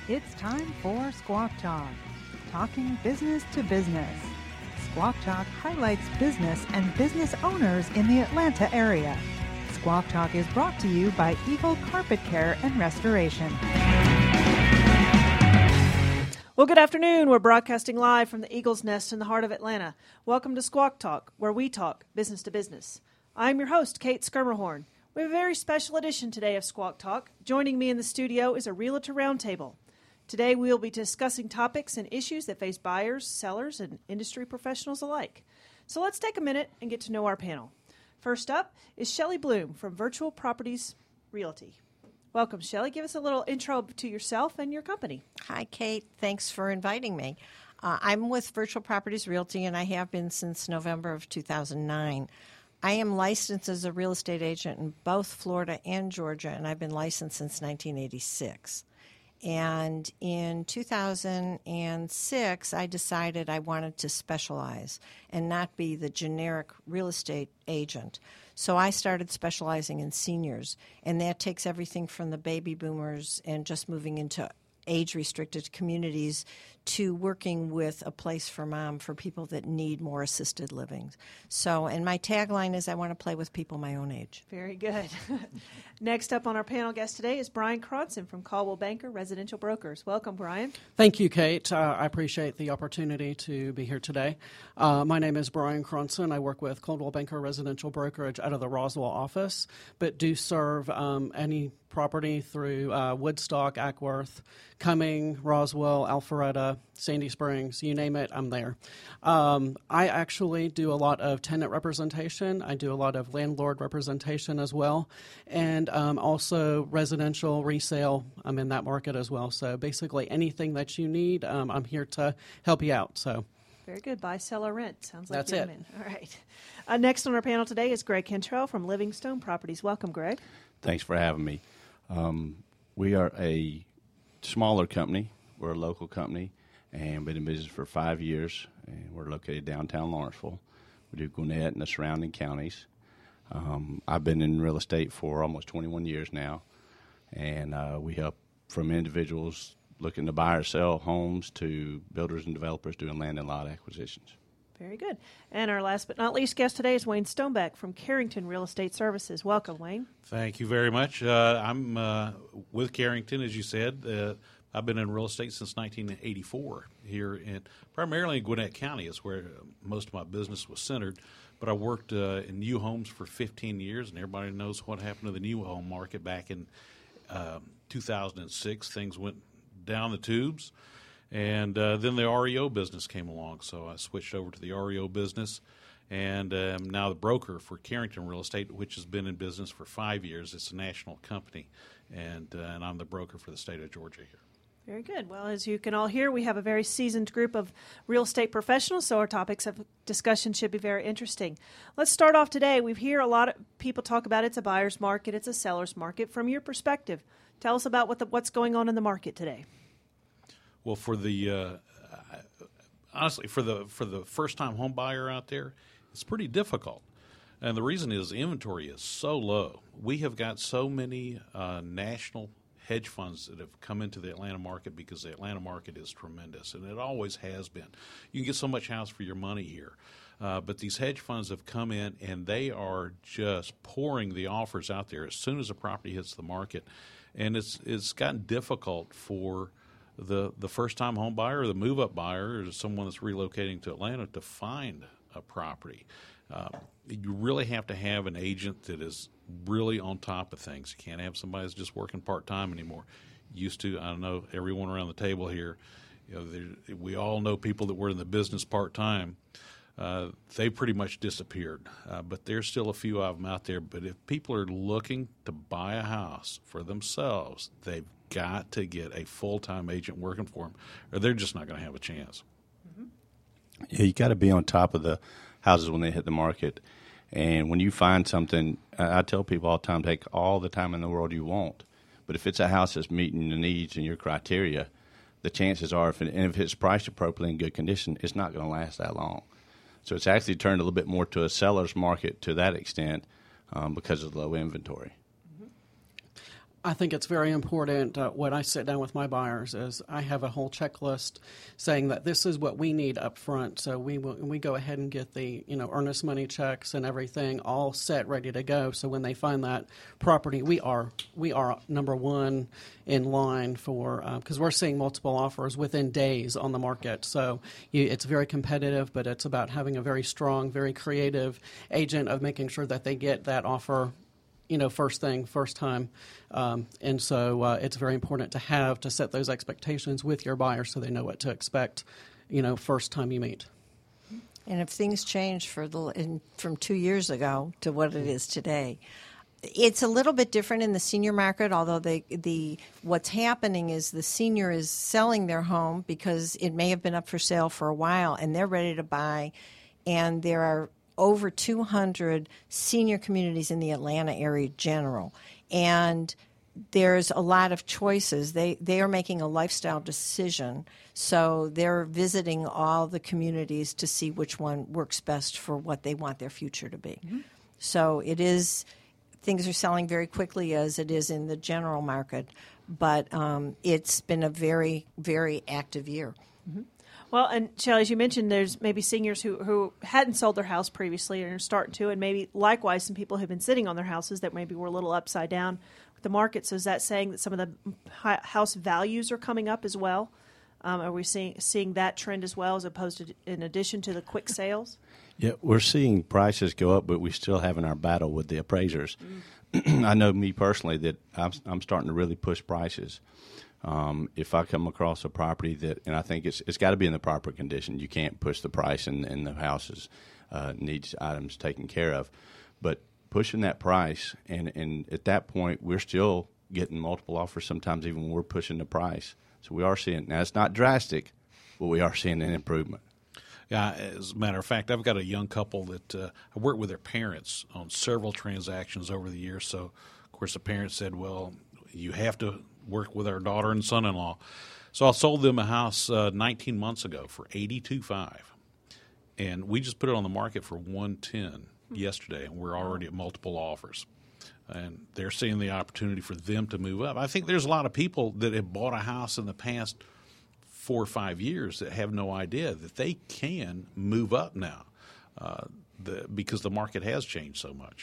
It's time for Squawk Talk, talking business to business. Squawk Talk highlights business and business owners in the Atlanta area. Squawk Talk is brought to you by Eagle Carpet Care and Restoration. Well, good afternoon. We're broadcasting live from the Eagle's Nest in the heart of Atlanta. Welcome to Squawk Talk, where we talk business to business. I'm your host, Kate Skirmerhorn. We have a very special edition today of Squawk Talk. Joining me in the studio is a Realtor Roundtable. Today we will be discussing topics and issues that face buyers, sellers, and industry professionals alike. So let's take a minute and get to know our panel. First up is Shelley Bloom from Virtual Properties Realty. Welcome, Shelley. Give us a little intro to yourself and your company. Hi, Kate. Thanks for inviting me. I'm with Virtual Properties Realty, and I have been since November of 2009. I am licensed as a real estate agent in both Florida and Georgia, and I've been licensed since 1986. And in 2006, I decided I wanted to specialize and not be the generic real estate agent. So I started specializing in seniors, and that takes everything from the baby boomers and just moving into age-restricted communities to working with a place for mom for people that need more assisted living. So, and my tagline is I want to play with people my own age. Very good. Next up on our panel guest today is Brian Cronson from Caldwell Banker Residential Brokers. Welcome, Brian. Thank you, Kate. I appreciate the opportunity to be here today. My name is Brian Cronson. I work with Caldwell Banker Residential Brokerage out of the Roswell office, but do serve any property through Woodstock, Ackworth, Cumming, Roswell, Alpharetta, Sandy Springs, you name it, I'm there. I actually do a lot of tenant representation. I do a lot of landlord representation as well, and also residential resale. I'm in that market as well. So basically anything that you need, I'm here to help you out. So. Very good. Buy, sell, or rent. Sounds like that's you're it. in. All right. Next on our panel today is Greg Cantrell from Livingstone Properties. Welcome, Greg. Thanks for having me. We are a smaller company. We're a local company and been in business for 5 years. And we're located downtown Lawrenceville. We do Gwinnett and the surrounding counties. I've been in real estate for almost 21 years now, and we help from individuals looking to buy or sell homes to builders and developers doing land and lot acquisitions. Very good. And our last but not least guest today is Wayne Stonebeck from Carrington Real Estate Services. Welcome, Wayne. Thank you very much. I'm with Carrington, as you said. I've been in real estate since 1984 here primarily in Gwinnett County is where most of my business was centered. But I worked in new homes for 15 years, and everybody knows what happened to the new home market back in 2006. Things went down the tubes. And then the REO business came along, so I switched over to the REO business, and I'm now the broker for Carrington Real Estate, which has been in business for 5 years. It's a national company, and I'm the broker for the state of Georgia here. Very good. Well, as you can all hear, we have a very seasoned group of real estate professionals, so our topics of discussion should be very interesting. Let's start off today. We hear a lot of people talk about it's a buyer's market, it's a seller's market. From your perspective, tell us about what's going on in the market today. Well, for the honestly, for the first-time home buyer out there, it's pretty difficult, and the reason is the inventory is so low. We have got so many national hedge funds that have come into the Atlanta market because the Atlanta market is tremendous, and it always has been. You can get so much house for your money here, but these hedge funds have come in, and they are just pouring the offers out there as soon as a property hits the market, and it's gotten difficult for the first-time home buyer or the move-up buyer or someone that's relocating to Atlanta to find a property. You really have to have an agent that is really on top of things. You can't have somebody that's just working part-time anymore. Used to, I know everyone around the table here, we all know people that were in the business part-time. They pretty much disappeared, but there's still a few of them out there. But if people are looking to buy a house for themselves, they've got to get a full-time agent working for them, or they're just not going to have a chance. Mm-hmm. Yeah, you got to be on top of the houses when they hit the market. And when you find something, I tell people all the time, take all the time in the world you want. But if it's a house that's meeting the needs and your criteria, the chances are, if it's priced appropriately in good condition, it's not going to last that long. So it's actually turned a little bit more to a seller's market to that extent because of the low inventory. I think it's very important when I sit down with my buyers is I have a whole checklist saying that this is what we need up front. So we go ahead and get the earnest money checks and everything all set, ready to go. So when they find that property, we are number one in line for because we're seeing multiple offers within days on the market. So it's very competitive, but it's about having a very strong, very creative agent of making sure that they get that offer first time. And so it's very important to set those expectations with your buyer so they know what to expect, first time you meet. And if things change from 2 years ago to what it is today, it's a little bit different in the senior market, although what's happening is the senior is selling their home because it may have been up for sale for a while and they're ready to buy, and there are over 200 senior communities in the Atlanta area general, and there's a lot of choices. They are making a lifestyle decision, so they're visiting all the communities to see which one works best for what they want their future to be. Mm-hmm. So things are selling very quickly as it is in the general market, but it's been a very, very active year. Mm-hmm. Well, and Shelley, as you mentioned, there's maybe seniors who hadn't sold their house previously and are starting to, and maybe likewise some people who've been sitting on their houses that maybe were a little upside down with the market. So is that saying that some of the house values are coming up as well? Are we seeing that trend as well, as opposed to in addition to the quick sales? Yeah, we're seeing prices go up, but we still having our battle with the appraisers. I know me personally that I'm starting to really push prices. If I come across a property and I think it's got to be in the proper condition, you can't push the price and the house needs items taken care of. But pushing that price, and at that point, we're still getting multiple offers, sometimes even when we're pushing the price. So we are seeing, now it's not drastic, but we are seeing an improvement. Yeah, as a matter of fact, I've got a young couple that I worked with their parents on several transactions over the years. So, of course, the parents said, well, you have to work with our daughter and son-in-law. So I sold them a house 19 months ago for $82,500. And we just put it on the market for $110 yesterday, and we're already at multiple offers. And they're seeing the opportunity for them to move up. I think there's a lot of people that have bought a house in the past 4 or 5 years that have no idea that they can move up now because the market has changed so much.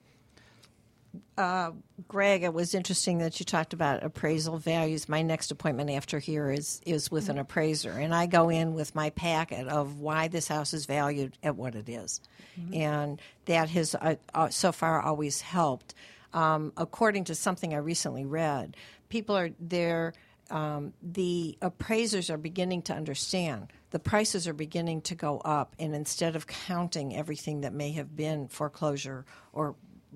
Greg, it was interesting that you talked about appraisal values. My next appointment after here is with an appraiser, and I go in with my packet of why this house is valued at what it is. Mm-hmm. And that has so far always helped. According to something I recently read, people are there. The appraisers are beginning to understand the prices are beginning to go up, and instead of counting everything that may have been foreclosure or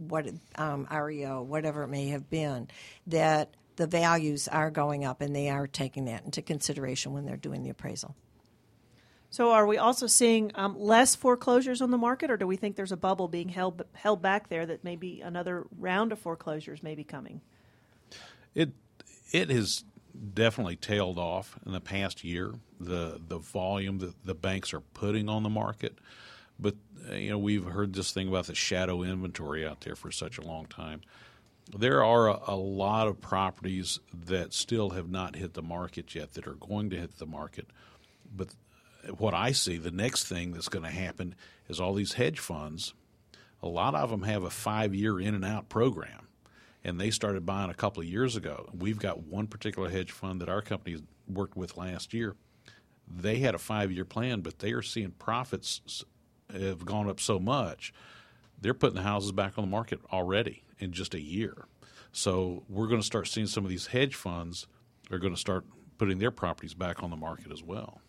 REO, whatever it may have been, that the values are going up, and they are taking that into consideration when they're doing the appraisal. So are we also seeing less foreclosures on the market, or do we think there's a bubble being held back there that maybe another round of foreclosures may be coming? It has definitely tailed off in the past year, the volume that the banks are putting on the market. But, we've heard this thing about the shadow inventory out there for such a long time. There are a lot of properties that still have not hit the market yet that are going to hit the market. But what I see, the next thing that's going to happen is all these hedge funds, a lot of them have a 5-year in and out program. And they started buying a couple of years ago. We've got one particular hedge fund that our company worked with last year. They had a 5-year plan, but they are seeing profits have gone up so much, they're putting the houses back on the market already in just a year. So we're going to start seeing some of these hedge funds are going to start putting their properties back on the market as well.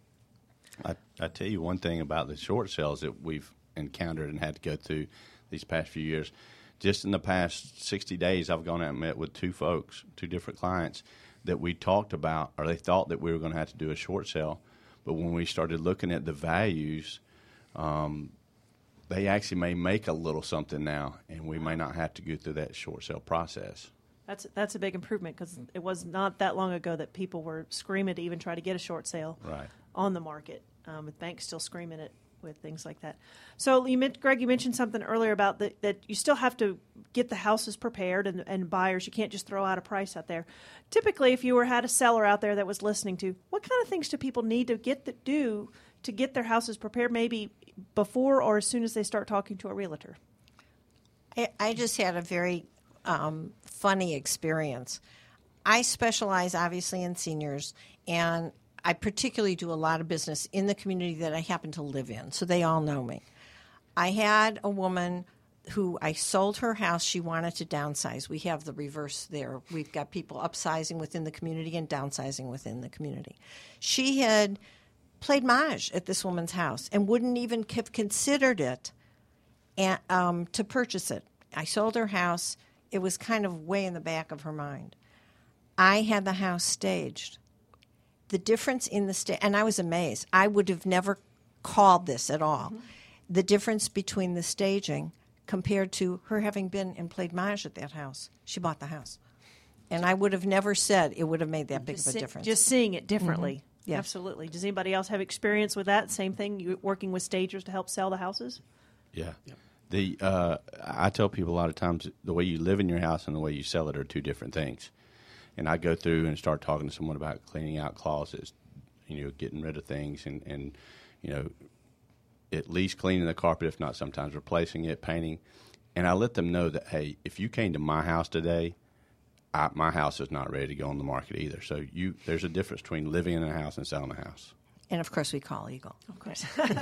I tell you one thing about the short sales that we've encountered and had to go through these past few years. Just in the past 60 days, I've gone out and met with two different clients that we talked about, or they thought that we were going to have to do a short sale. But when we started looking at the values, they actually may make a little something now, and we may not have to go through that short sale process. That's a big improvement, because it was not that long ago that people were screaming to even try to get a short sale on the market, with banks still screaming it with things like that. So, Greg, you mentioned something earlier about that you still have to get the houses prepared and buyers. You can't just throw out a price out there. Typically, if you had a seller out there that was listening to, what kind of things do people need to do to get their houses prepared, maybe before or as soon as they start talking to a realtor? I just had a very funny experience. I specialize, obviously, in seniors, and I particularly do a lot of business in the community that I happen to live in, so they all know me. I had a woman who I sold her house. She wanted to downsize. We have the reverse there. We've got people upsizing within the community and downsizing within the community. She had played Maj at this woman's house and wouldn't even have considered it to purchase it. I sold her house. It was kind of way in the back of her mind. I had the house staged. The difference in the and I was amazed. I would have never called this at all. Mm-hmm. The difference between the staging compared to her having been and played Maj at that house. She bought the house. And I would have never said it would have made that big of a difference. Just seeing it differently. Mm-hmm. Yes. Absolutely. Does anybody else have experience with that? Same thing, you working with stagers to help sell the houses? Yeah. I tell people a lot of times the way you live in your house and the way you sell it are two different things. And I go through and start talking to someone about cleaning out closets, getting rid of things and at least cleaning the carpet, if not sometimes replacing it, painting. And I let them know that, hey, if you came to my house today, my house is not ready to go on the market either. So there's a difference between living in a house and selling a house. And, of course, we call Eagle. Of course.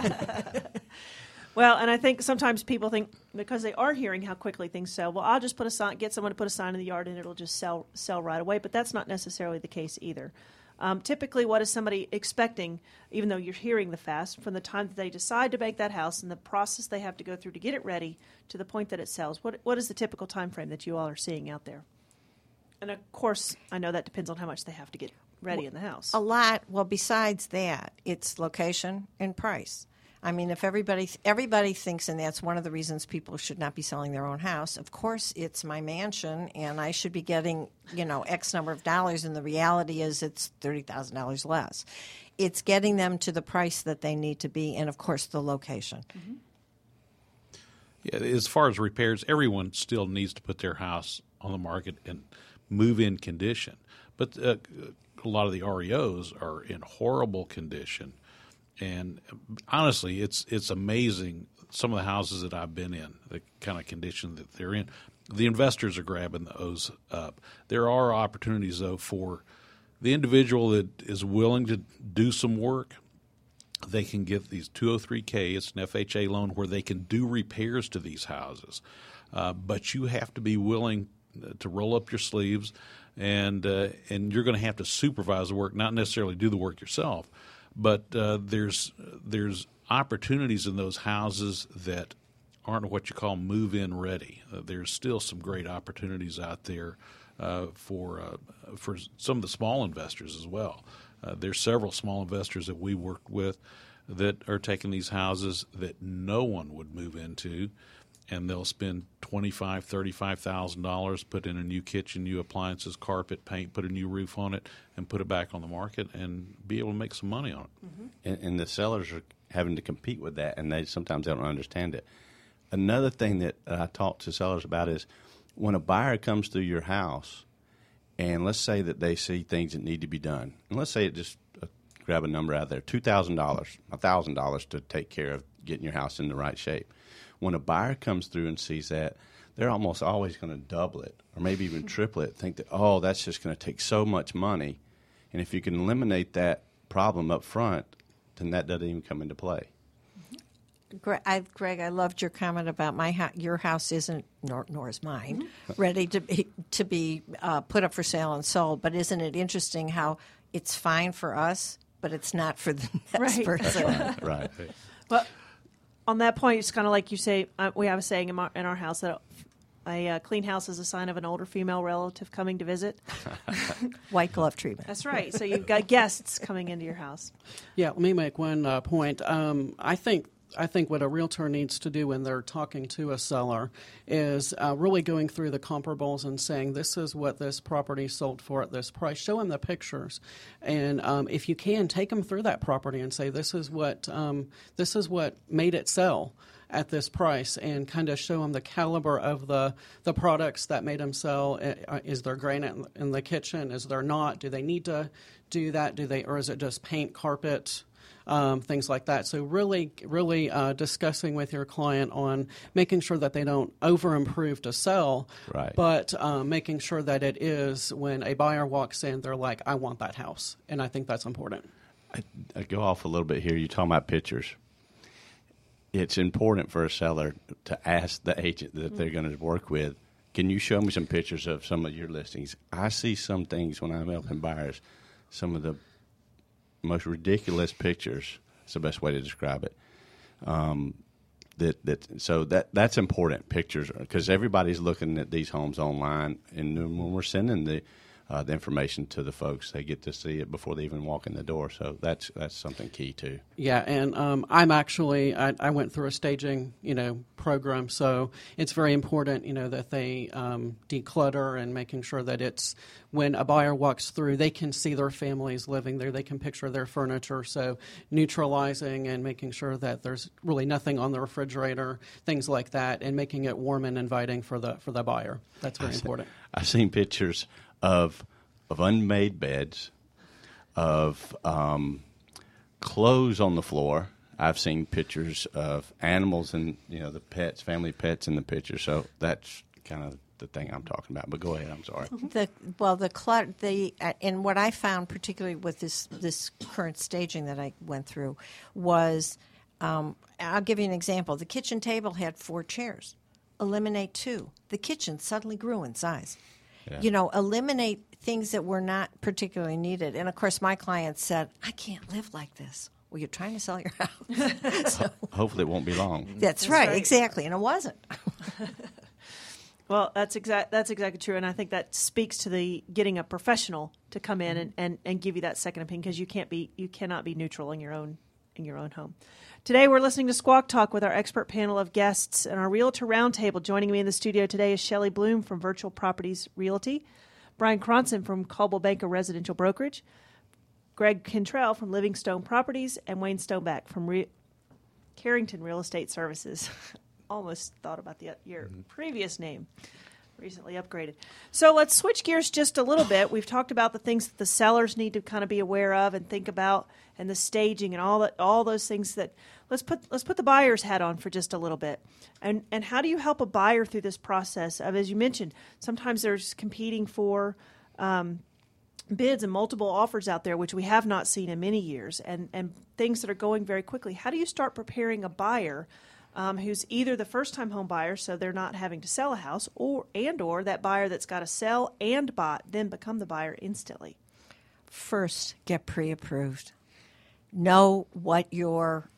Well, and I think sometimes people think because they are hearing how quickly things sell, well, I'll just get someone to put a sign in the yard and it'll just sell right away. But that's not necessarily the case either. Typically, what is somebody expecting, even though you're hearing the fast, from the time that they decide to make that house and the process they have to go through to get it ready to the point that it sells? What is the typical time frame that you all are seeing out there? And, of course, I know that depends on how much they have to get ready in the house. A lot. Well, besides that, it's location and price. I mean, if everybody thinks, and that's one of the reasons people should not be selling their own house, of course it's my mansion and I should be getting, X number of dollars, and the reality is it's $30,000 less. It's getting them to the price that they need to be, and, of course, the location. Mm-hmm. Yeah, as far as repairs, everyone still needs to put their house on the market in move-in condition. But a lot of the REOs are in horrible condition. And honestly, it's amazing some of the houses that I've been in, the kind of condition that they're in. The investors are grabbing those up. There are opportunities, though, for the individual that is willing to do some work. They can get these 203K. It's an FHA loan where they can do repairs to these houses. But you have to be willing to roll up your sleeves, and you're going to have to supervise the work, not necessarily do the work yourself. But there's opportunities in those houses that aren't what you call move-in ready. There's still some great opportunities out there for some of the small investors as well. There's several small investors that we work with that are taking these houses that no one would move into, and they'll spend $25,000, $35,000, put in a new kitchen, new appliances, carpet, paint, put a new roof on it, and put it back on the market and be able to make some money on it. Mm-hmm. And the sellers are having to compete with that, and sometimes they don't understand it. Another thing that I talk to sellers about is when a buyer comes through your house, and let's say that they see things that need to be done, and let's say it just grab a number out there, $2,000, $1,000 to take care of getting your house in the right shape. When a buyer comes through and sees that, they're almost always going to double it or maybe even triple it, think that, that's just going to take so much money. And if you can eliminate that problem up front, then that doesn't even come into play. Greg, I loved your comment about your house isn't, nor is mine, ready to be put up for sale and sold. But isn't it interesting how it's fine for us, but it's not for the next person? Right. Well, on that point, it's kind of like you say, we have a saying in our house that a clean house is a sign of an older female relative coming to visit. White glove treatment. That's right. So you've got guests coming into your house. Yeah, let me make one point. I think I think what a realtor needs to do when they're talking to a seller is really going through the comparables and saying, this is what this property sold for at this price. Show them the pictures. And if you can, take them through that property and say, this is what made it sell at this price, and kind of show them the caliber of the products that made them sell. Is there granite in the kitchen? Is there not? Do they need to do that? Or is it just paint, carpet, things like that? So really discussing with your client on making sure that they don't over-improve to sell, right, but making sure that it is, when a buyer walks in, they're like, I want that house. And I think that's important. I go off a little bit here. You're talking about pictures. It's important for a seller to ask the agent that they're going to work with, can you show me some pictures of some of your listings? I see some things when I'm helping buyers, some of the most ridiculous pictures. That's the best way to describe it. That's important, pictures, because everybody's looking at these homes online, and when we're sending the information to the folks, they get to see it before they even walk in the door. So that's something key too. Yeah, and I'm actually I went through a staging program, so it's very important that they declutter, and making sure that it's, when a buyer walks through, they can see their families living there, they can picture their furniture. So neutralizing and making sure that there's really nothing on the refrigerator, things like that, and making it warm and inviting for the buyer. That's very important. I've seen pictures of unmade beds, of clothes on the floor. I've seen pictures of animals and the pets, family pets in the picture. So that's kind of the thing I'm talking about. But go ahead. I'm sorry. The clutter. And what I found, particularly with this current staging that I went through, was I'll give you an example. The kitchen table had 4 chairs. Eliminate 2. The kitchen suddenly grew in size. Yeah. Eliminate things that were not particularly needed. And, of course, my client said, I can't live like this. Well, you're trying to sell your house. So, hopefully it won't be long. That's right, exactly. And it wasn't. Well, that's exactly true. And I think that speaks to getting a professional to come in and give you that second opinion, because you cannot be neutral in your own home. Today we're listening to Squawk Talk with our expert panel of guests and our Realtor Roundtable. Joining me in the studio today is Shelley Bloom from Virtual Properties Realty, Brian Cronson from Coldwell Banker Residential Brokerage, Greg Cantrell from Livingstone Properties, and Wayne Stoneback from Carrington Real Estate Services. Almost thought about your previous name. Recently upgraded. So let's switch gears just a little bit. We've talked about the things that the sellers need to kind of be aware of and think about, and the staging and all those things. That let's put the buyer's hat on for just a little bit. And how do you help a buyer through this process of, as you mentioned, sometimes there's competing for bids and multiple offers out there, which we have not seen in many years, and things that are going very quickly. How do you start preparing a buyer who's either the first-time home buyer, so they're not having to sell a house, or that buyer that's got to sell and buy, then become the buyer instantly? First, get pre-approved. Know what your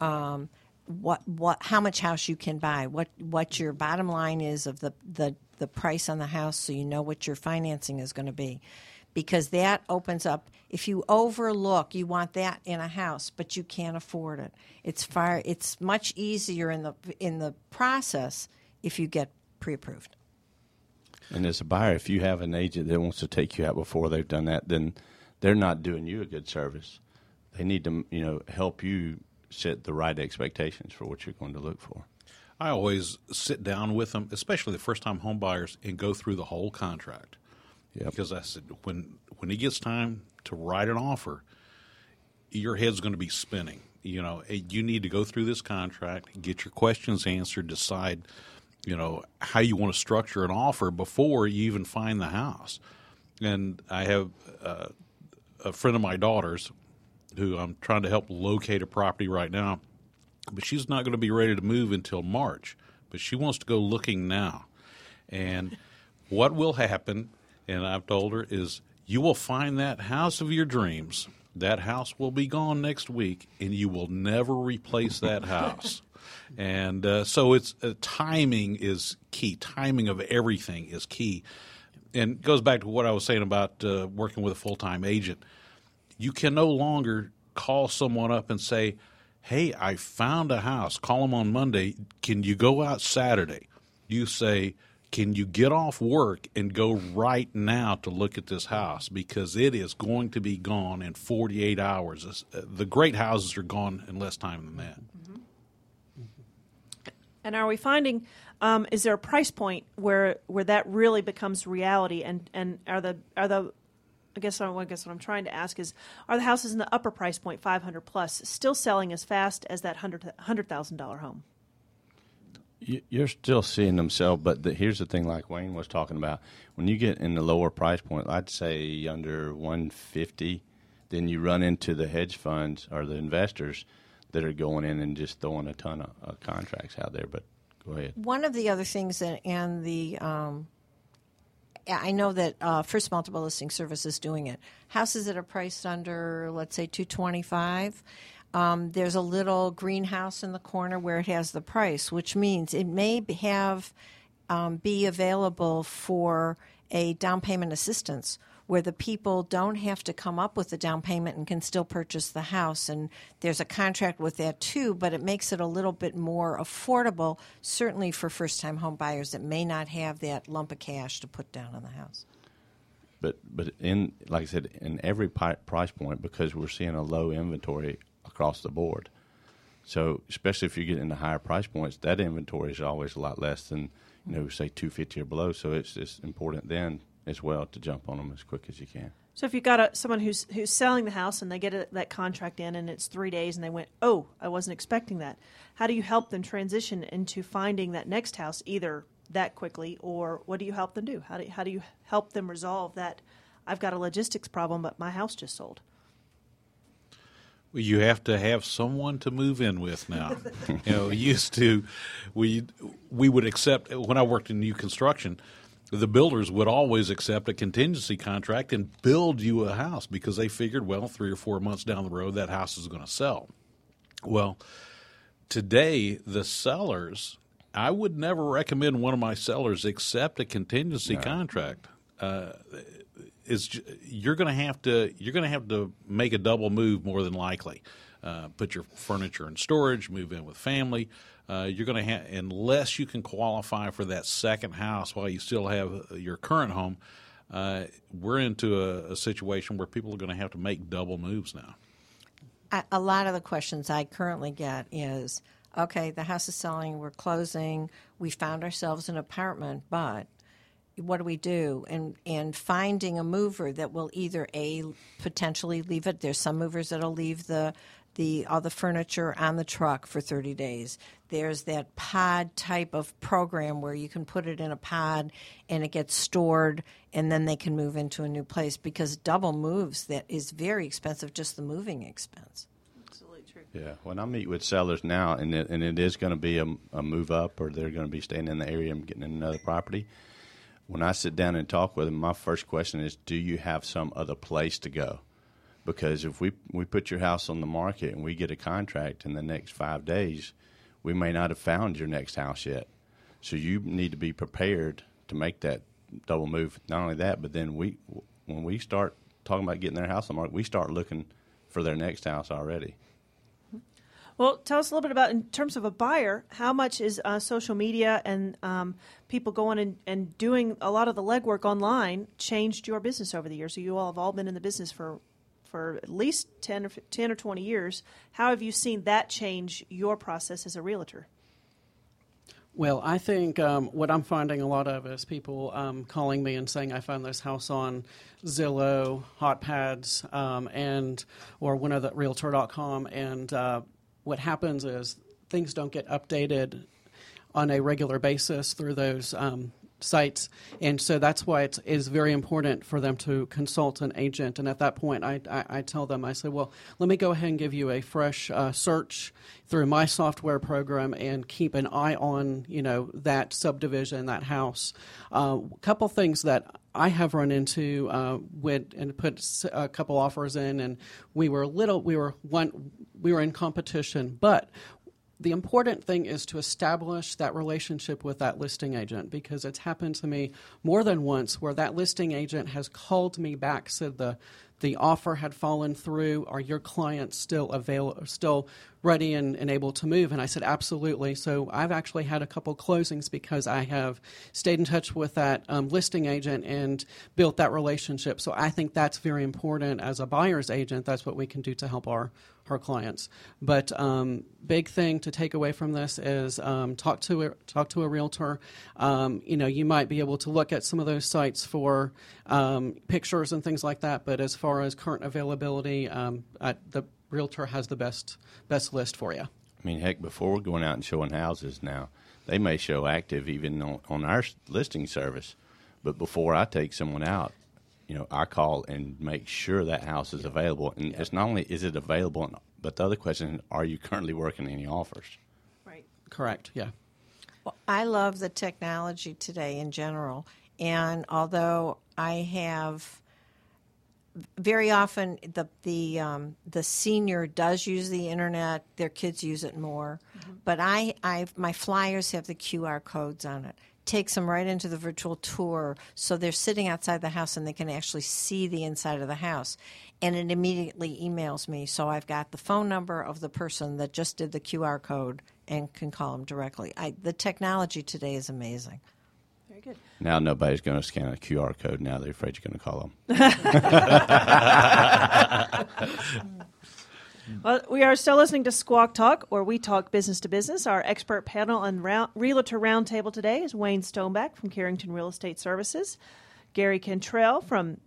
how much house you can buy, what your bottom line is of the price on the house, so you know what your financing is going to be. Because that opens up, if you overlook, you want that in a house, but you can't afford it. It's much easier in the process if you get pre-approved. And as a buyer, if you have an agent that wants to take you out before they've done that, then they're not doing you a good service. They need to, help you set the right expectations for what you're going to look for. I always sit down with them, especially the first-time home buyers, and go through the whole contract. Yep. Because I said, when it gets time to write an offer, your head's going to be spinning. You need to go through this contract, get your questions answered, decide, how you want to structure an offer before you even find the house. And I have a friend of my daughter's who I'm trying to help locate a property right now, but she's not going to be ready to move until March. But she wants to go looking now. And what will happen, and I've told her, is you will find that house of your dreams. That house will be gone next week, and you will never replace that house. And so it's timing is key. Timing of everything is key. And it goes back to what I was saying about working with a full-time agent. You can no longer call someone up and say, hey, I found a house. Call them on Monday. Can you go out Saturday? You say, can you get off work and go right now to look at this house? Because it is going to be gone in 48 hours. The great houses are gone in less time than that. And are we finding, is there a price point where that really becomes reality? And are the I guess what I'm trying to ask is, are the houses in the upper price point, 500 plus, still selling as fast as that $100,000 home? You're still seeing them sell, but here's the thing, like Wayne was talking about. When you get in the lower price point, I'd say under 150, then you run into the hedge funds or the investors that are going in and just throwing a ton of contracts out there. But go ahead. One of the other things, and the I know that First Multiple Listing Service is doing it. Houses that are priced under, let's say, $225. There's a little greenhouse in the corner where it has the price, which means it may be available for a down payment assistance where the people don't have to come up with the down payment and can still purchase the house. And there's a contract with that too, but it makes it a little bit more affordable, certainly for first-time home buyers that may not have that lump of cash to put down on the house. But in, like I said, in every price point, because we're seeing a low inventory across the board. So especially if you get into higher price points, that inventory is always a lot less than, say $250 or below. So it's important then as well to jump on them as quick as you can. So if you've got someone who's selling the house and they get that contract in and it's 3 days and they went, oh, I wasn't expecting that. How do you help them transition into finding that next house either that quickly, or what do you help them do? How do you help them resolve that I've got a logistics problem but my house just sold? Well, you have to have someone to move in with now. We would accept, when I worked in new construction, the builders would always accept a contingency contract and build you a house because they figured, 3 or 4 months down the road, that house is going to sell. Well, today, the sellers, I would never recommend one of my sellers accept a contingency contract. You're going to have to make a double move more than likely. Put your furniture in storage, move in with family. You're going to have, unless you can qualify for that second house while you still have your current home, we're into a situation where people are going to have to make double moves now. A lot of the questions I currently get is, okay, the house is selling, we're closing, we found ourselves an apartment, but what do we do? And finding a mover that will either potentially leave it. There's some movers that'll leave all the furniture on the truck for 30 days. There's that pod type of program where you can put it in a pod and it gets stored and then they can move into a new place, because double moves, that is very expensive, just the moving expense. Absolutely true. Yeah, when I meet with sellers now, and it is going to be a move up, or they're going to be staying in the area and getting in another property, when I sit down and talk with them, my first question is, do you have some other place to go? Because if we put your house on the market and we get a contract in the next 5 days, we may not have found your next house yet. So you need to be prepared to make that double move. Not only that, but then when we start talking about getting their house on the market, we start looking for their next house already. Well, tell us a little bit about, in terms of a buyer, how much is social media and people going and doing a lot of the legwork online changed your business over the years? So you all have all been in the business for at least 10 or 20 years. How have you seen that change your process as a realtor? Well, I think what I'm finding a lot of is people calling me and saying, I found this house on Zillow, HotPads, or one of the Realtor.com, and what happens is things don't get updated on a regular basis through those sites, and so that's why it is very important for them to consult an agent. And at that point, I tell them, I say, well, let me go ahead and give you a fresh search through my software program and keep an eye on, that subdivision, that house. A couple things that I have run into went and put a couple offers in, and we were in competition, but the important thing is to establish that relationship with that listing agent, because it's happened to me more than once where that listing agent has called me back, said the the offer had fallen through, are your clients still ready and able to move? And I said, absolutely. So I've actually had a couple closings because I have stayed in touch with that listing agent and built that relationship. So I think that's very important as a buyer's agent. That's what we can do to help our clients. But big thing to take away from this is talk to a realtor. You might be able to look at some of those sites for pictures and things like that. But as far as current availability, the realtor has the best list for you. I mean, heck, before we're going out and showing houses now, they may show active even on our listing service. But before I take someone out, I call and make sure that house is available. And it's not only is it available, but the other question is, are you currently working any offers? Right. Correct, yeah. Well, I love the technology today in general. And although I have very often the senior does use the internet, their kids use it more. Mm-hmm. But my flyers have the QR codes on it. Takes them right into the virtual tour, so they're sitting outside the house and they can actually see the inside of the house. And it immediately emails me, so I've got the phone number of the person that just did the QR code and can call them directly. The technology today is amazing. Very good. Now nobody's going to scan a QR code. Now they're afraid you're going to call them. Well, we are still listening to Squawk Talk, where we talk business to business. Our expert panel and Realtor Roundtable today is Wayne Stoneback from Carrington Real Estate Services, Greg Cantrell from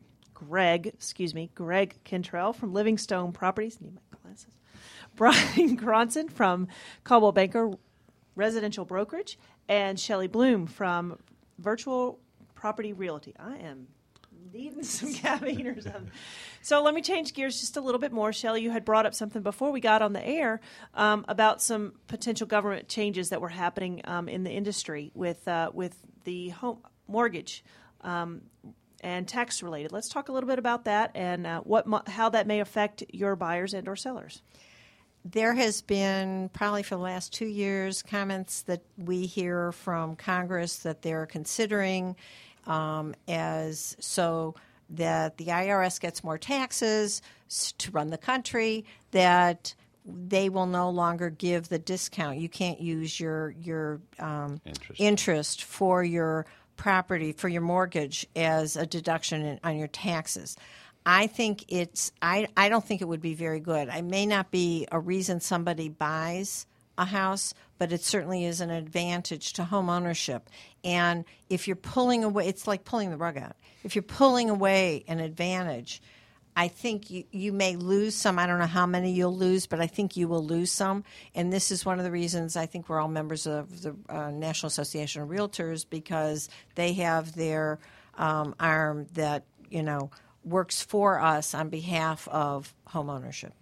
Livingstone Properties. Need my glasses. Brian Cronson from Coldwell Banker Residential Brokerage, and Shelley Bloom from Virtual Property Realty. I am needing some carabiners. So let me change gears just a little bit more. Shelley, you had brought up something before we got on the air about some potential government changes that were happening in the industry with the home mortgage and tax related. Let's talk a little bit about that and how that may affect your buyers and or sellers. There has been probably for the last 2 years comments that we hear from Congress that they're considering as so that the IRS gets more taxes to run the country, that they will no longer give the discount. You can't use your interest for your property, for your mortgage, as a deduction on your taxes. I think I don't think it would be very good. It may not be a reason somebody buys a house, but it certainly is an advantage to home ownership. And if you're pulling away, it's like pulling the rug out. If you're pulling away an advantage, I think you may lose some. I don't know how many you'll lose, but I think you will lose some. And this is one of the reasons I think we're all members of the National Association of Realtors, because they have their arm that, works for us on behalf of home ownership.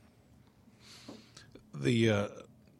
The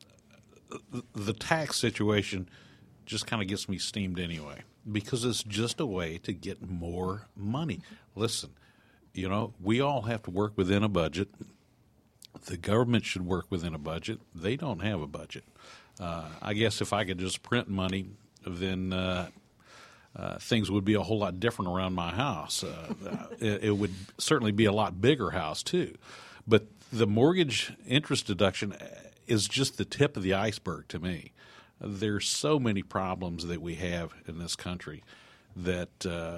tax situation just kind of gets me steamed anyway, because it's just a way to get more money. Listen, we all have to work within a budget. The government should work within a budget. They don't have a budget. I guess if I could just print money, then things would be a whole lot different around my house. It would certainly be a lot bigger house too. But the mortgage interest deduction is just the tip of the iceberg to me. There's so many problems that we have in this country that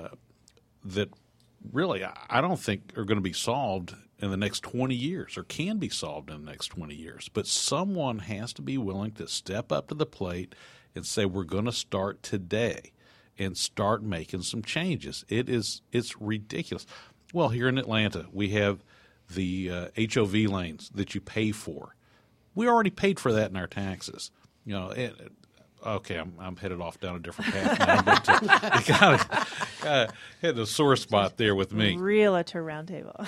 really I don't think are going to be solved in the next 20 years or can be solved in the next 20 years. But someone has to be willing to step up to the plate and say we're going to start today and start making some changes. It's ridiculous. Well, here in Atlanta, we have the HOV lanes that you pay for. We already paid for that in our taxes. Okay, I'm headed off down a different path now, but you kind of hit a sore spot there with me. Realtor Roundtable.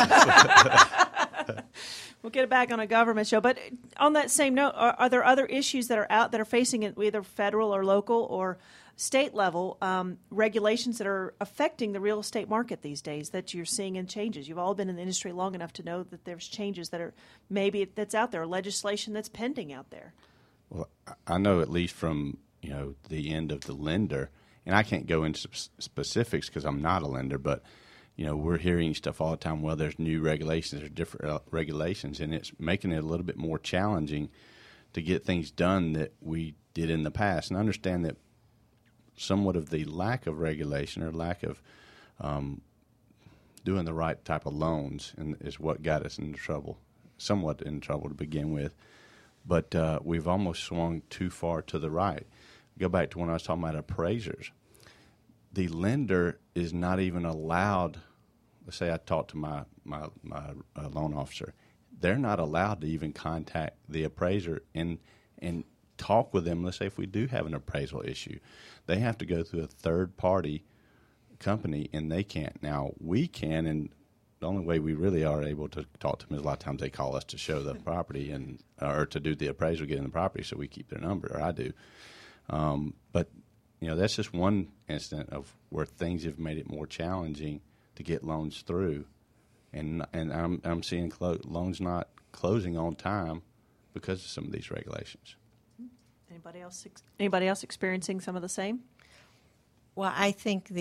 Yes. We'll get it back on a government show. But on that same note, are there other issues that are out that are facing it, either federal or local or state level, regulations that are affecting the real estate market these days that you're seeing in changes? You've all been in the industry long enough to know that there's changes that are that's out there, legislation that's pending out there. Well, I know at least from the end of the lender, and I can't go into specifics because I'm not a lender, but we're hearing stuff all the time. Well, there's new regulations, there's different regulations, and it's making it a little bit more challenging to get things done that we did in the past. And I understand that somewhat of the lack of regulation or lack of doing the right type of loans is what got us into trouble, somewhat in trouble to begin with. But we've almost swung too far to the right. Go back to when I was talking about appraisers. The lender is not even allowed. Let's say I talked to my loan officer. They're not allowed to even contact the appraiser and talk with them. Let's say if we do have an appraisal issue, they have to go through a third-party company, and they can't. Now, we can, and the only way we really are able to talk to them is a lot of times they call us to show the property or to do the appraisal, getting the property, so we keep their number, or I do. But that's just one instance of where things have made it more challenging to get loans through, and I'm seeing loans not closing on time because of some of these regulations. Anybody else experiencing some of the same? Well, I think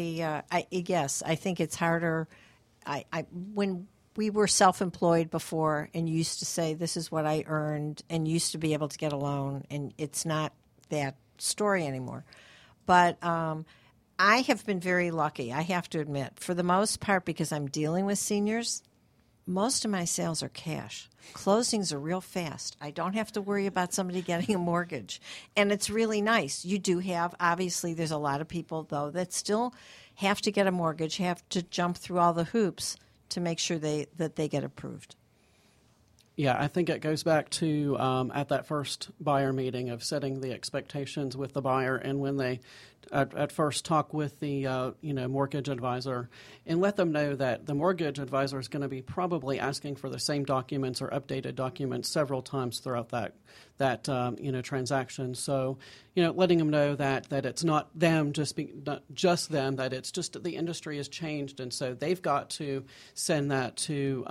I think it's harder. When we were self-employed before and used to say this is what I earned and used to be able to get a loan, and it's not that story anymore. But I have been very lucky, I have to admit, for the most part, because I'm dealing with seniors. Most of my sales are cash. Closings are real fast. I don't have to worry about somebody getting a mortgage. And it's really nice. You do have, obviously, there's a lot of people, though, that still have to get a mortgage, have to jump through all the hoops to make sure that they get approved. Yeah, I think it goes back to at that first buyer meeting of setting the expectations with the buyer, and when they at first talk with the mortgage advisor and let them know that the mortgage advisor is going to be probably asking for the same documents or updated documents several times throughout that transaction. So letting them know that it's not them not just them, that it's just the industry has changed, and so they've got to send that to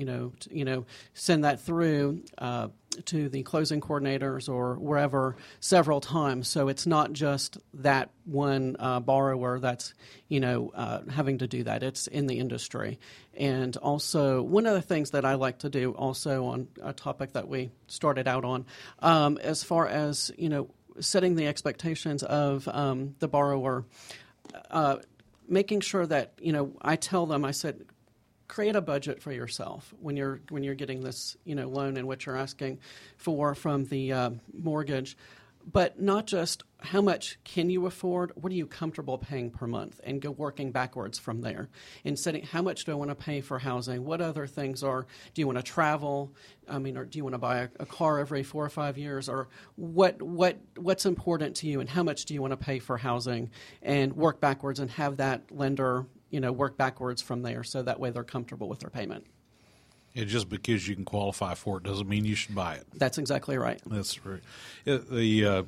send that through to the closing coordinators or wherever several times. So it's not just that one borrower that's having to do that. It's in the industry. And also, one of the things that I like to do also on a topic that we started out on, as far as setting the expectations of the borrower, making sure that I tell them, I said, create a budget for yourself when you're getting this loan and what you're asking for from the mortgage, but not just how much can you afford, what are you comfortable paying per month, and go working backwards from there. And setting how much do I want to pay for housing, what other things do you want to travel, or do you want to buy a car every 4 or 5 years, or what's important to you, and how much do you want to pay for housing, and work backwards and have that lender work backwards from there, so that way they're comfortable with their payment. Yeah, just because you can qualify for it doesn't mean you should buy it. That's exactly right. That's right. The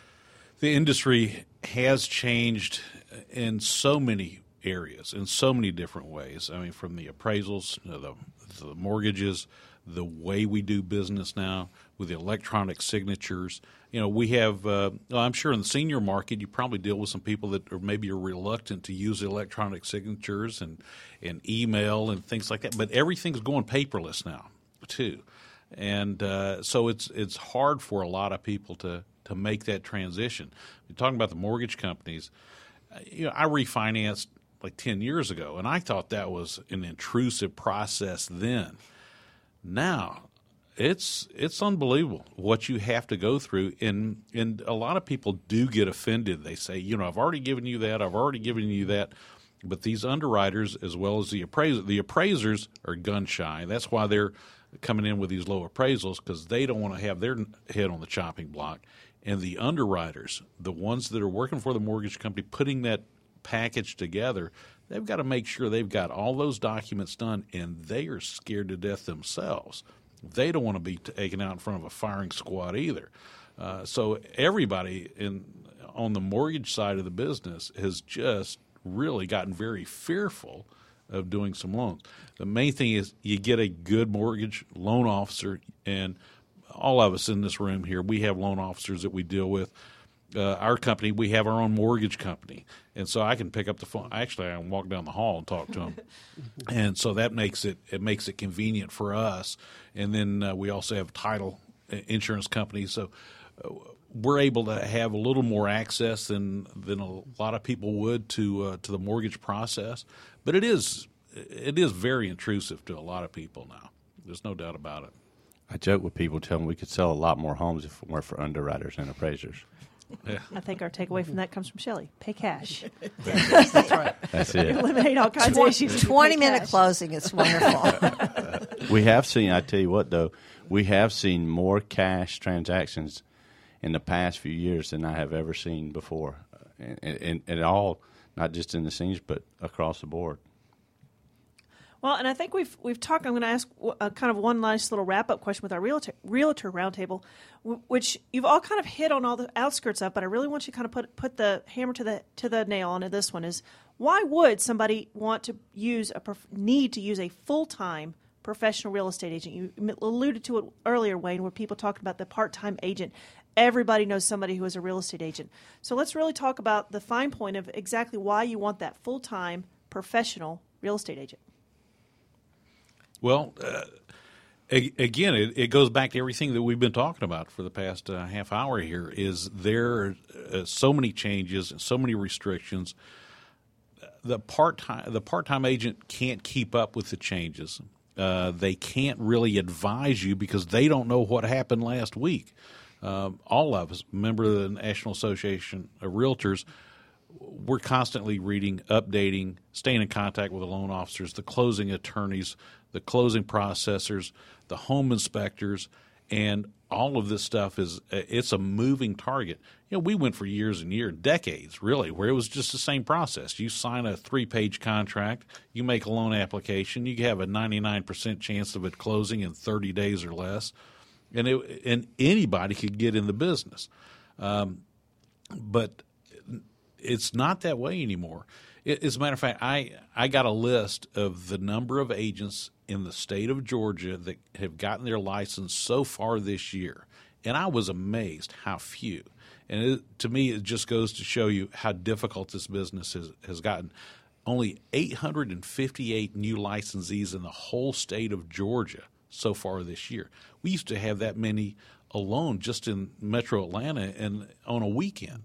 industry has changed in so many areas, in so many different ways. From the appraisals, the mortgages, the way we do business now with the electronic signatures. We have, I'm sure in the senior market, you probably deal with some people that are reluctant to use electronic signatures and email and things like that. But everything's going paperless now, too. And so it's hard for a lot of people to make that transition. You're talking about the mortgage companies. I refinanced like 10 years ago, and I thought that was an intrusive process then. Now, it's unbelievable what you have to go through, and a lot of people do get offended. They say, I've already given you that, but these underwriters as well as the appraisers are gun shy. That's why they're coming in with these low appraisals, because they don't want to have their head on the chopping block. And the underwriters, the ones that are working for the mortgage company, putting that package together, they've got to make sure they've got all those documents done, and they are scared to death themselves. They don't want to be taken out in front of a firing squad either. So everybody on the mortgage side of the business has just really gotten very fearful of doing some loans. The main thing is you get a good mortgage loan officer, and all of us in this room here, we have loan officers that we deal with. our company, we have our own mortgage company, and so I can pick up the phone. Actually, I can walk down the hall and talk to them, and so that makes it convenient for us. And then we also have title insurance companies, so we're able to have a little more access than a lot of people would to the mortgage process. But it is very intrusive to a lot of people now. There's no doubt about it. I joke with people, tell them we could sell a lot more homes if it weren't for underwriters and appraisers. Yeah. I think our takeaway from that comes from Shelley. Pay cash. That's right. That's it. Eliminate all kinds of issues. if you pay 20-minute cash. closing. It's wonderful. We have seen, I tell you what, though, we have seen more cash transactions in the past few years than I have ever seen before. And all, not just in the seniors, but across the board. Well, and I think we've talked. I'm going to ask kind of one nice little wrap up question with our realtor roundtable, which you've all kind of hit on all the outskirts of, but I really want you to kind of put the hammer to the nail on this one. Is why would somebody want to need to use a full-time professional real estate agent? You alluded to it earlier, Wayne, where people talked about the part-time agent. Everybody knows somebody who is a real estate agent. So let's really talk about the fine point of exactly why you want that full-time professional real estate agent. Well, again, it goes back to everything that we've been talking about for the past half hour here. Is there so many changes and so many restrictions? The part-time agent can't keep up with the changes. They can't really advise you because they don't know what happened last week. All of us, member of the National Association of Realtors, we're constantly reading, updating, staying in contact with the loan officers, the closing attorneys, the closing processors, the home inspectors, and all of this stuff it's a moving target. You know, we went for years and years, decades really, where it was just the same process. You sign a 3-page contract, you make a loan application, you have a 99% chance of it closing in 30 days or less, and anybody could get in the business. But it's not that way anymore. As a matter of fact, I got a list of the number of agents in the state of Georgia that have gotten their license so far this year, and I was amazed how few. And to me, it just goes to show you how difficult this business has gotten. Only 858 new licensees in the whole state of Georgia so far this year. We used to have that many alone just in Metro Atlanta and on a weekend.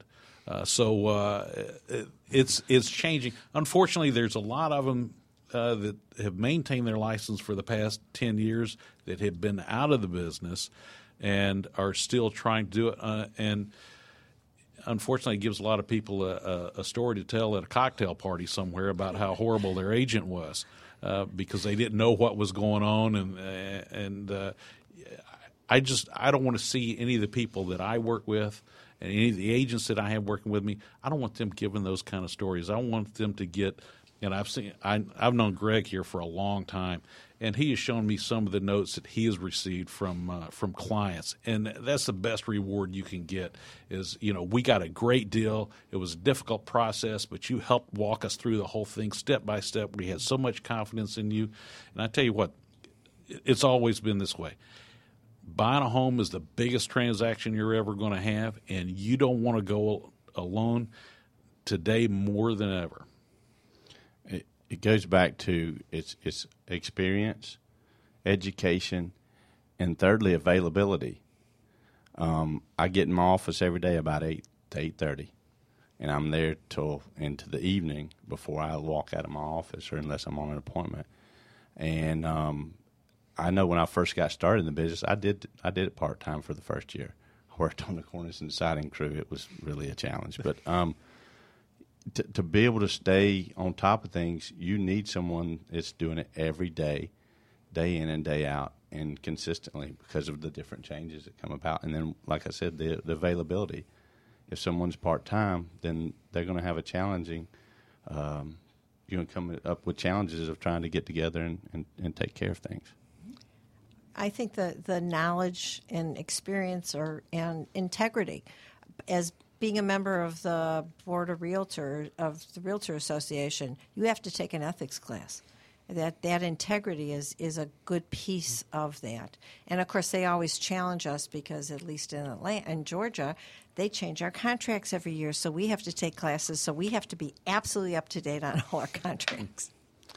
So it's changing. Unfortunately, there's a lot of them that have maintained their license for the past 10 years that have been out of the business and are still trying to do it. And unfortunately, it gives a lot of people a story to tell at a cocktail party somewhere about how horrible their agent was because they didn't know what was going on. And I don't want to see any of the people that I work with and any of the agents that I have working with me, I don't want them giving those kind of stories. I don't want them to get, and I've known Greg here for a long time, and he has shown me some of the notes that he has received from clients, and that's the best reward you can get is, you know, we got a great deal. It was a difficult process, but you helped walk us through the whole thing step by step. We had so much confidence in you, and I tell you what, it's always been this way. Buying a home is the biggest transaction you're ever going to have, and you don't want to go alone today more than ever. It goes back to its experience, education, and thirdly, availability. I get in my office every day about 8 to 8:30, and I'm there till into the evening before I walk out of my office or unless I'm on an appointment. And I know when I first got started in the business, I did it part-time for the first year. I worked on the cornice and siding crew. It was really a challenge. But to be able to stay on top of things, you need someone that's doing it every day, day in and day out, and consistently because of the different changes that come about. And then, like I said, the availability. If someone's part-time, then they're going to have a challenging you're going to come up with challenges of trying to get together and take care of things. I think the knowledge and experience and integrity, as being a member of the board of the Realtor Association, you have to take an ethics class. That integrity is a good piece of that. And of course, they always challenge us because, at least in Atlanta and Georgia, they change our contracts every year. So we have to take classes. So we have to be absolutely up to date on all our contracts.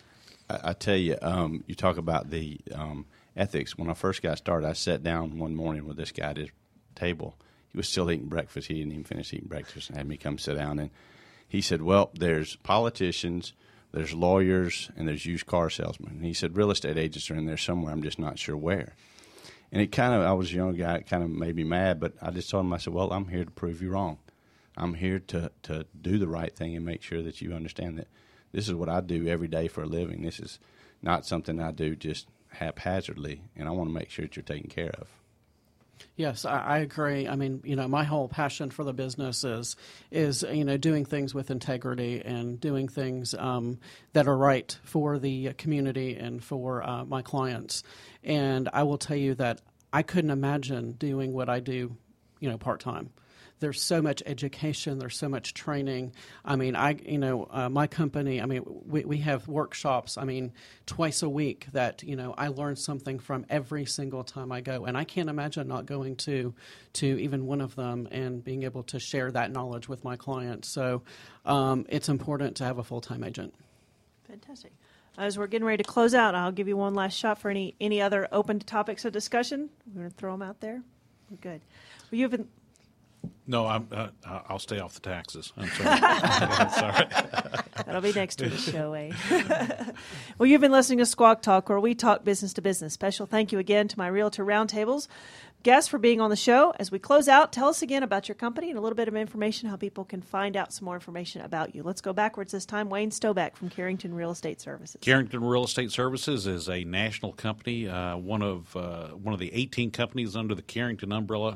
I tell you, you talk about the ethics. When I first got started, I sat down one morning with this guy at his table. He was still eating breakfast. He didn't even finish eating breakfast and had me come sit down. And he said, well, there's politicians, there's lawyers, and there's used car salesmen. And he said, real estate agents are in there somewhere. I'm just not sure where. And it kind of, I was a young guy, it kind of made me mad, but I just told him, I said, well, I'm here to prove you wrong. I'm here to do the right thing and make sure that you understand that this is what I do every day for a living. This is not something I do just haphazardly, and I want to make sure that you're taken care of. Yes, I agree. I mean, my whole passion for the business is doing things with integrity and doing things that are right for the community and for my clients. And I will tell you that I couldn't imagine doing what I do, part-time. There's so much education. There's so much training. I mean, my company, we have workshops, twice a week that, I learn something from every single time I go. And I can't imagine not going to even one of them and being able to share that knowledge with my clients. So it's important to have a full-time agent. Fantastic. As we're getting ready to close out, I'll give you one last shot for any other open topics of discussion. We're going to throw them out there. We're good. Well, you've been... No, I'll stay off the taxes. I'm sorry. Sorry. That'll be next week's show, eh? Well, you've been listening to Squawk Talk, where we talk business to business. Special thank you again to my Realtor Roundtables guests for being on the show. As we close out, tell us again about your company and a little bit of information, how people can find out some more information about you. Let's go backwards this time. Wayne Stoback from Carrington Real Estate Services. Carrington Real Estate Services is a national company, one of the 18 companies under the Carrington umbrella.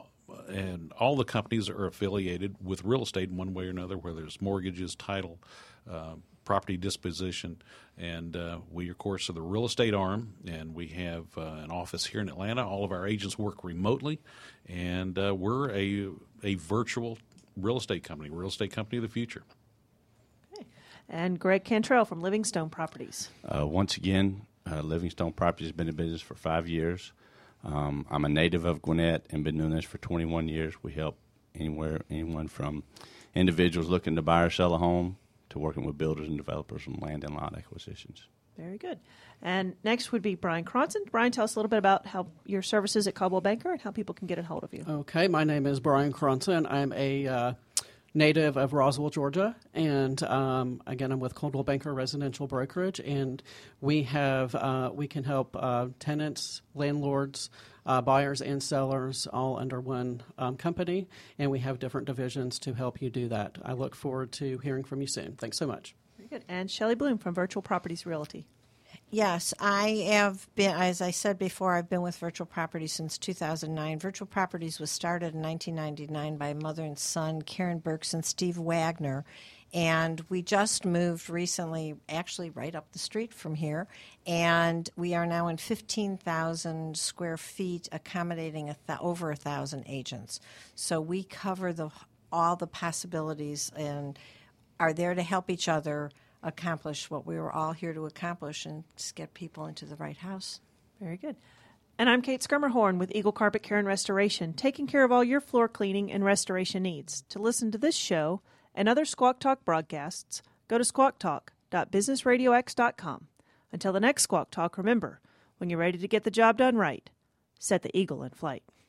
And all the companies are affiliated with real estate in one way or another, whether it's mortgages, title, property disposition. And we, of course, are the real estate arm, and we have an office here in Atlanta. All of our agents work remotely, and we're a virtual real estate company of the future. Okay. And Greg Cantrell from Livingstone Properties. Once again, Livingstone Properties has been in business for 5 years. I'm a native of Gwinnett and been doing this for 21 years. We help anyone from individuals looking to buy or sell a home to working with builders and developers on land and lot acquisitions. Very good. And next would be Brian Cronson. Brian, tell us a little bit about how your services at Coldwell Banker and how people can get a hold of you. Okay, my name is Brian Cronson. I'm a native of Roswell, Georgia, and again, I'm with Coldwell Banker Residential Brokerage, and we can help tenants, landlords, buyers, and sellers all under one company, and we have different divisions to help you do that. I look forward to hearing from you soon. Thanks so much. Very good. And Shelley Bloom from Virtual Properties Realty. Yes, I have been, as I said before, I've been with Virtual Properties since 2009. Virtual Properties was started in 1999 by mother and son, Karen Burks and Steve Wagner. And we just moved recently, actually right up the street from here. And we are now in 15,000 square feet, accommodating over 1,000 agents. So we cover all the possibilities and are there to help each other accomplish what we were all here to accomplish and just get people into the right house. Very good. And I'm Kate Skirmerhorn with Eagle Carpet Care and Restoration, taking care of all your floor cleaning and restoration needs. To listen to this show and other Squawk Talk broadcasts, go to squawktalk.businessradiox.com. Until the next Squawk Talk, remember, when you're ready to get the job done right, set the Eagle in flight.